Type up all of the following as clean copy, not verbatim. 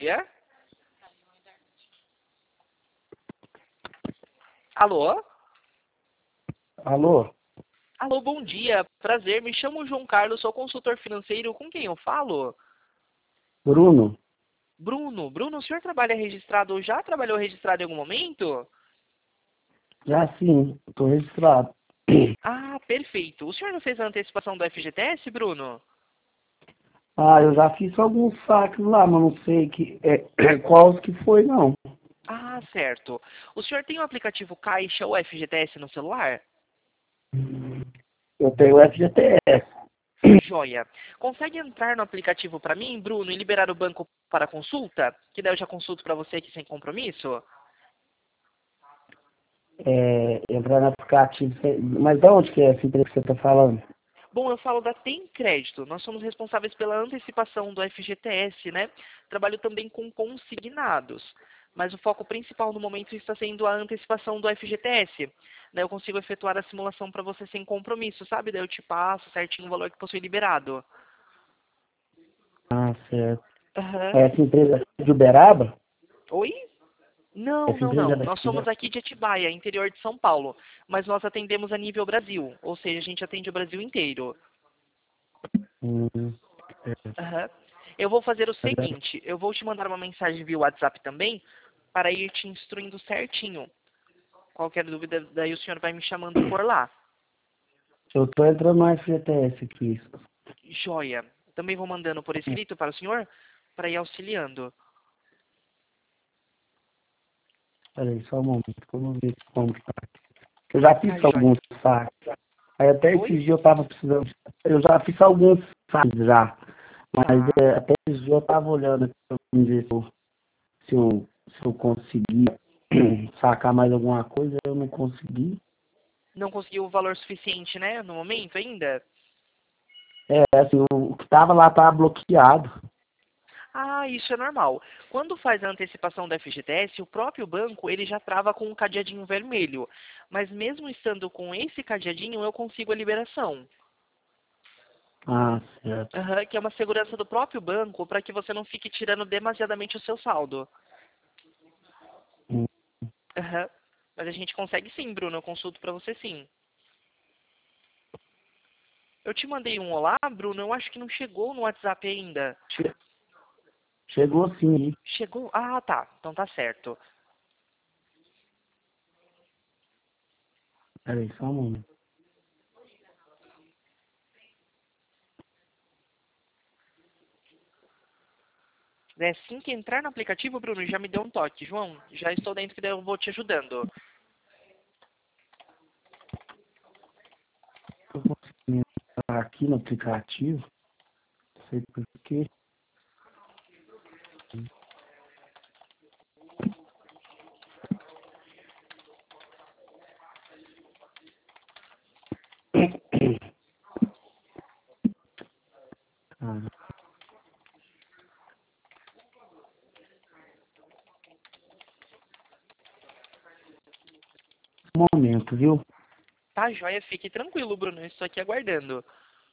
dia. Alô? Alô? Alô, bom dia. Prazer, me chamo João Carlos, sou consultor financeiro. Com quem eu falo? Bruno? Bruno, o senhor trabalha registrado ou já trabalhou registrado em algum momento? Já sim, estou registrado. Ah, perfeito. O senhor não fez a antecipação do FGTS, Bruno? Eu já fiz alguns saques lá, mas não sei qual que foi, não. Ah, certo. O senhor tem o aplicativo Caixa ou FGTS no celular? Eu tenho o FGTS. Joia. Consegue entrar no aplicativo para mim, Bruno, e liberar o banco para consulta? Que daí eu já consulto para você aqui sem compromisso? Entrar no aplicativo. Mas de onde que é essa empresa que você está falando? Bom, eu falo da Tem Crédito. Nós somos responsáveis pela antecipação do FGTS, né? Trabalho também com consignados. Mas o foco principal no momento está sendo a antecipação do FGTS. Daí eu consigo efetuar a simulação para você sem compromisso, sabe? Daí eu te passo certinho o valor que possui liberado. Ah, certo. Aham. Essa empresa é de Uberaba? Oi? Não, Essa não, empresa é não. daqui Nós de somos Uberaba? aqui de Atibaia, interior de São Paulo. Mas nós atendemos a nível Brasil. Ou seja, a gente atende o Brasil inteiro. Hum, é. Aham. Eu vou fazer o seguinte, eu vou te mandar uma mensagem via WhatsApp também, para ir te instruindo certinho. Qualquer dúvida, daí o senhor vai me chamando por lá. Eu estou entrando no FGTS aqui. Joia. Também vou mandando por escrito para o senhor, para ir auxiliando. Peraí, só um momento, vamos ver como que tá. Eu já fiz Tá, joia. alguns saques. Aí até esses Oi? dias eu estava precisando. Eu já fiz alguns saques já. Mas Tá. até esses dias eu estava olhando aqui pra ver se eu conseguia sacar mais alguma coisa, eu não consegui. Não conseguiu o valor suficiente, né, no momento ainda? Assim, o que estava lá estava bloqueado. Ah, isso é normal. Quando faz a antecipação da FGTS, o próprio banco ele já trava com um cadeadinho vermelho. Mas mesmo estando com esse cadeadinho, eu consigo a liberação. Ah, certo. Aham, que é uma segurança do próprio banco para que você não fique tirando demasiadamente o seu saldo. Hum, Aham. Mas a gente consegue sim, Bruno. Eu consulto para você sim. Eu te mandei um olá, Bruno. Eu acho que não chegou no WhatsApp ainda. che- Chegou sim. Chegou? Ah, tá. Então tá certo. Peraí, só um momento. É assim que entrar no aplicativo, Bruno, já me deu um toque. João, já estou dentro que daí eu vou te ajudando. Eu vou entrar aqui no aplicativo. Não sei por quê. Ah, um momento, viu? Tá, joia? Fique tranquilo, Bruno. Eu estou aqui aguardando.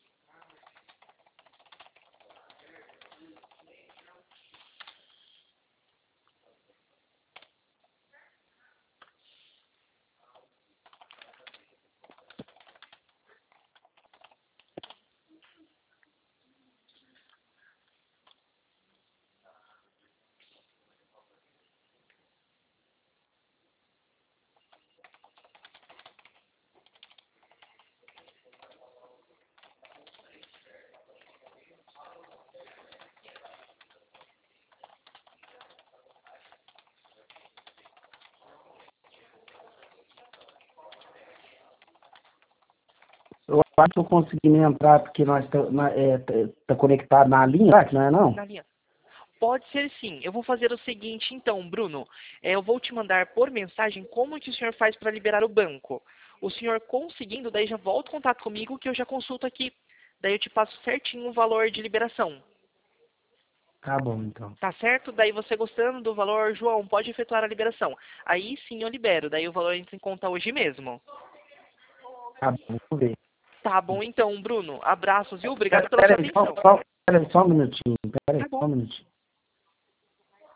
Eu acho que eu consegui entrar porque nós tá conectado na linha, será que não é não? Na linha. Pode ser sim. Eu vou fazer o seguinte, então, Bruno. Eu vou te mandar por mensagem como que o senhor faz para liberar o banco. O senhor conseguindo, daí já volta em contato comigo que eu já consulto aqui. Daí eu te passo certinho o valor de liberação. Tá bom, então. Tá certo? Daí você gostando do valor, João, pode efetuar a liberação. Aí sim eu libero. Daí o valor entra em conta hoje mesmo. Tá bom, vamos ver. Tá bom então, Bruno. Abraços, viu? Obrigado pela sua Pera aí, atenção. pera aí, só um minutinho. Pera aí, Tá só bom. um minutinho.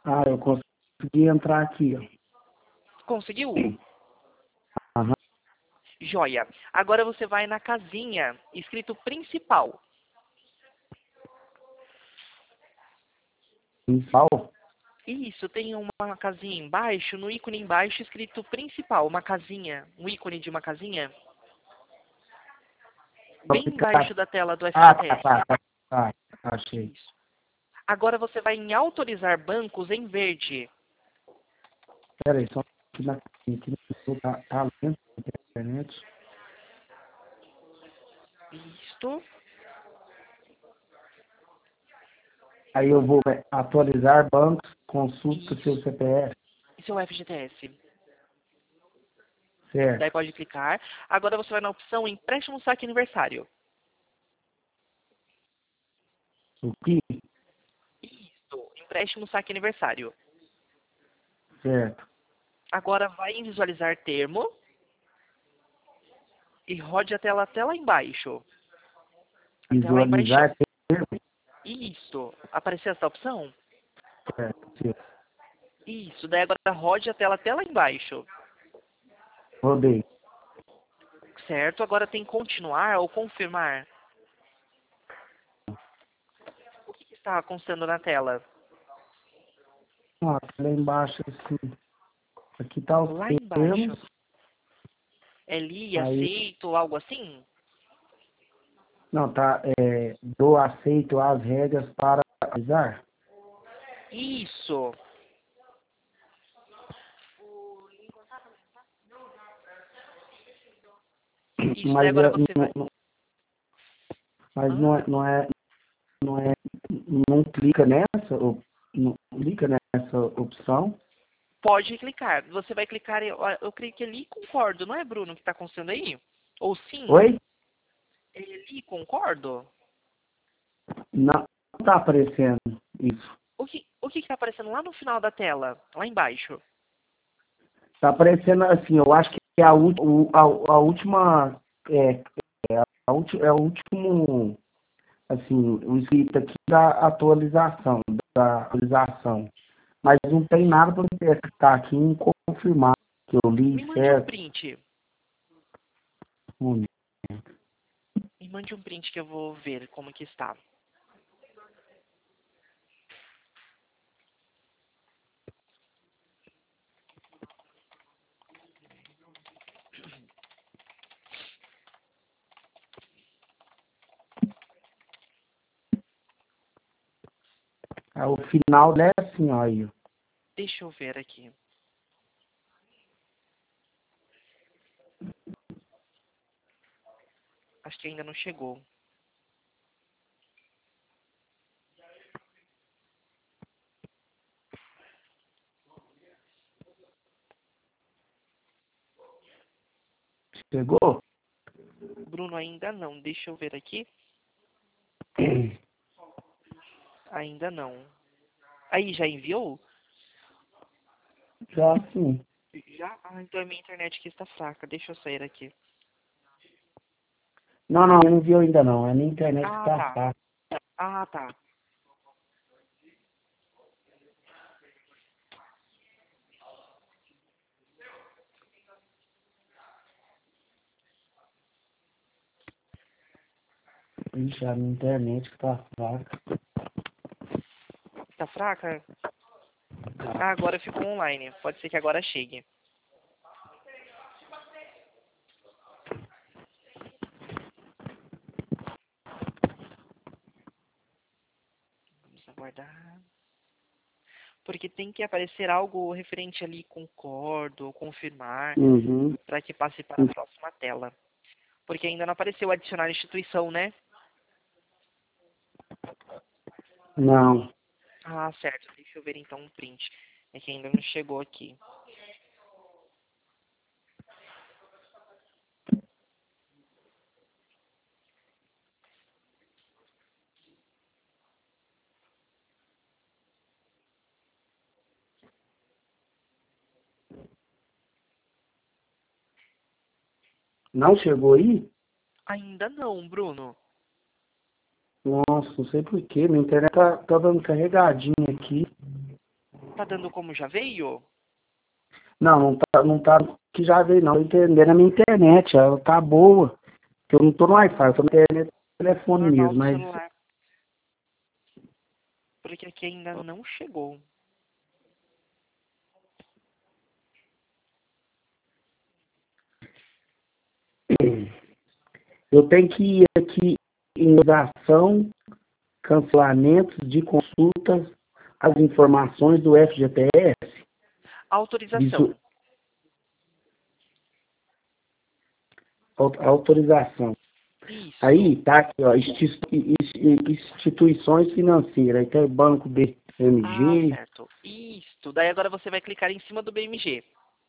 Ah, eu consegui entrar aqui, ó. Conseguiu? Aham. Joia. Agora você vai na casinha escrito principal. Principal? Isso, tem uma casinha embaixo, no ícone embaixo escrito principal, uma casinha, um ícone de uma casinha, bem embaixo da tela do Ah, FGTS. tá. Achei. Isso. Agora você vai em autorizar bancos em verde. Pera aí, só aqui no tá lento a internet. Isto. Aí eu vou atualizar bancos, consulta seu Isso. CPF. Isso é o FGTS. Daí Certo. pode clicar. Agora você vai na opção empréstimo saque aniversário. O que? Isso, empréstimo saque aniversário. Certo. Agora vai em visualizar termo e rode até lá embaixo. Até lá embaixo. Visualizar termo. Isso. Apareceu essa opção? Certo. Certo. Isso. Daí agora rode até lá embaixo. Rodei. Certo? Agora tem continuar ou confirmar. O que está constando na tela? Ó, aqui lá embaixo, assim. Aqui tá os Lá embaixo. termos. É li, Aí, aceito, algo assim? não, tá. Dou aceito às regras para atualizar. Isso. Isso. Daí Mas, agora você vai. mas Ah, não é, não clica nessa, não clica nessa opção. pode clicar. Você vai clicar. Eu creio que é li concordo, não é, Bruno, que está constando aí? Ou sim? Oi? É li concordo? Não tá aparecendo isso. O que está aparecendo lá no final da tela? Lá embaixo. Tá aparecendo assim, eu acho que é a última, é, é o último, assim, o escrito aqui da atualização. Mas não tem nada para você estar aqui em confirmar que eu li Me mande um certo. print. Hum. Me mande um print que eu vou ver como que está. O final é assim, ó, aí. Deixa eu ver aqui. Acho que ainda não chegou. Chegou? Bruno, ainda não. Deixa eu ver aqui. Ainda não. Aí, já enviou? Já sim. Já? Ah, então a minha internet aqui está fraca. Deixa eu sair aqui. Não viu ainda não. É na internet que Ah, tá tá. fácil. Ah, tá. Ixi, a minha internet que tá fraca. Tá fraca? Ah, agora ficou online. Pode ser que agora chegue. Vamos aguardar. Porque tem que aparecer algo referente ali, concordo, ou confirmar, Uhum. para que passe para a próxima tela. Porque ainda não apareceu adicionar instituição, né? Não. Ah, certo. Deixa eu ver então um print. É que ainda não chegou aqui. Não chegou aí? Ainda não, Bruno. Nossa, não sei porquê. Minha internet tá dando carregadinha aqui. tá dando como já veio? Não tá que já veio, não. Entendendo a minha internet, ela tá boa. Que eu não tô no Wi-Fi, eu tô na internet do telefone Normal mesmo, do mas celular. Porque aqui ainda não chegou. eu tenho que ir aqui em ação, cancelamentos de consultas, as informações do FGTS, Autorização. autorização. Isso. Aí tá aqui, ó, instituições financeiras, aí tem Banco Ah, BMG. certo. Isso. Daí agora você vai clicar em cima do BMG.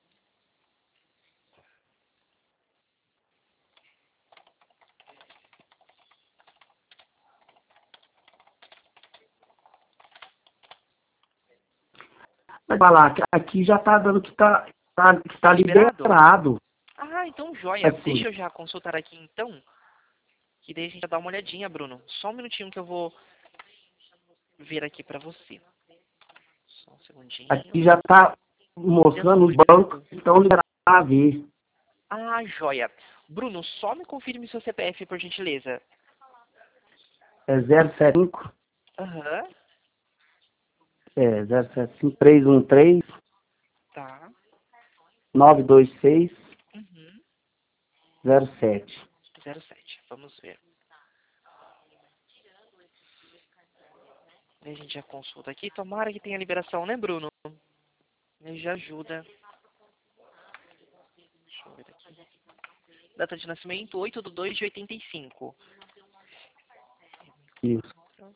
Vai falar que aqui já tá dando que tá Liberado? liberado. Ah, então joia. Assim, Deixa eu já consultar aqui então. Que daí a gente vai dar uma olhadinha, Bruno. Só um minutinho que eu vou ver aqui pra você. Só um aqui segundinho. já tá mostrando os bancos que estão liberados a ver. Ah, joia. Bruno, só me confirme seu CPF, por gentileza. É 075, Aham. 075 313 Tá. 926 Uhum. 07. 07. Vamos ver. Daí a gente já consulta aqui. Tomara que tenha liberação, né, Bruno? Ele já ajuda. Deixa eu ver aqui. Data de nascimento, 8/2/85. Isso.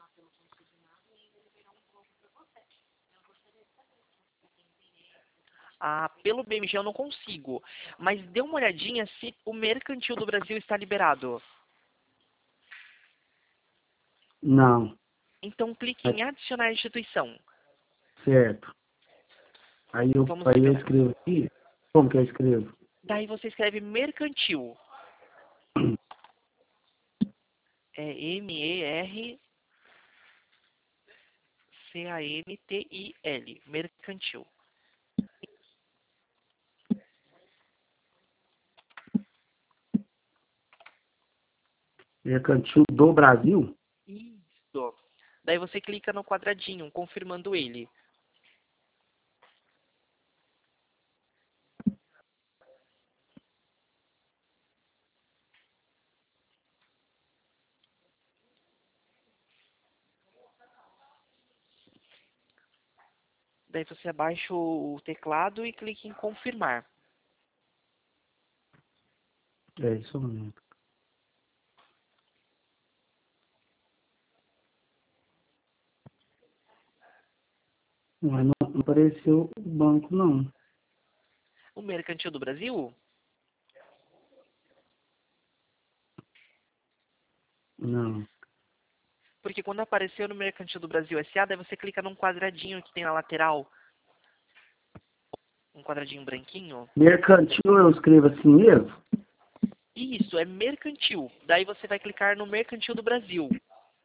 Ah, pelo BMG eu não consigo. Mas dê uma olhadinha se o mercantil do Brasil está liberado. Não, Então clique é em adicionar instituição. certo. Vamos Aí eu esperar. escrevo aqui. Como que eu escrevo? Daí você escreve mercantil. É Mercantil. Mercantil. Mercantil do Brasil? Isso. Daí você clica no quadradinho, confirmando ele. Daí você abaixa o teclado e clica em confirmar. É isso mesmo. Mas não apareceu o banco, não. O mercantil do Brasil? Não. Porque quando apareceu no mercantil do Brasil SA, daí você clica num quadradinho que tem na lateral. Um quadradinho branquinho. Mercantil eu escrevo assim mesmo? Isso, é mercantil. Daí você vai clicar no mercantil do Brasil.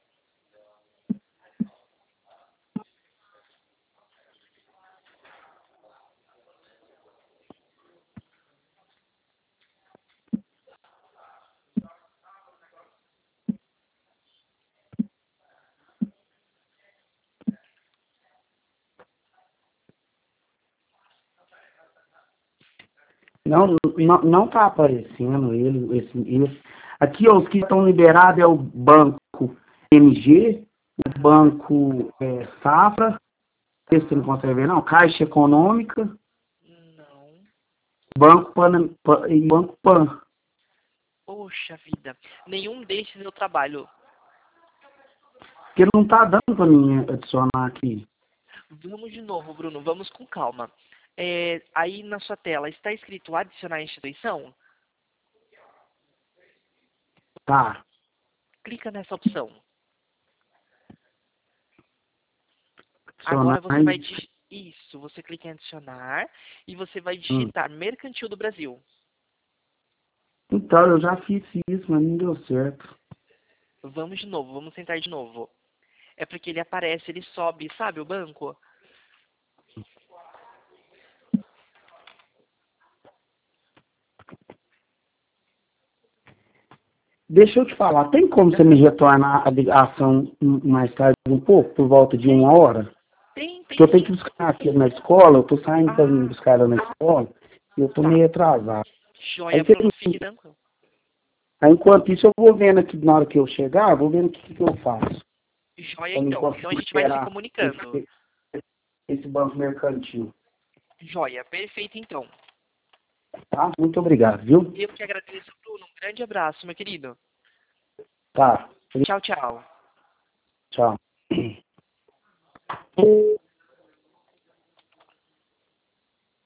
Não tá aparecendo esse. Aqui, ó, os que estão liberados é o Banco MG, o Aham. Banco Safra, esse você não Tá. consegue ver, não, Caixa Econômica, Não. E Banco Pan. Poxa vida. Nenhum desses eu trabalho. Porque não tá dando para mim adicionar aqui. Vamos de novo, Bruno. Vamos com calma. Aí na sua tela está escrito adicionar instituição? Tá, Clica nessa opção. adicionar. Agora você vai digitar. Isso, você clica em adicionar e você vai Hum. digitar Mercantil do Brasil. Então, eu já fiz isso, mas não deu certo. Vamos de novo, vamos tentar de novo. É porque ele aparece, ele sobe, sabe o banco? Deixa eu te falar, tem como você me retornar a ligação mais tarde um pouco, por volta de 1 hora? Tem Porque eu tenho que sim. buscar aqui na escola, eu tô saindo para Ah, buscar ela na escola, e eu tô tá. meio atrasado. Aí, Joia, Bruno, fique tranquilo. aí, enquanto isso, eu vou vendo aqui, na hora que eu chegar, eu vou vendo o que eu faço. Joia, Eu não então. consigo Então a gente vai se esperar comunicando. esse banco mercantil. Joia, perfeito, então. Tá? Muito obrigado, viu? Eu que agradeço, Bruno. Um grande abraço, meu querido. Tá. Tchau, tchau. Tchau.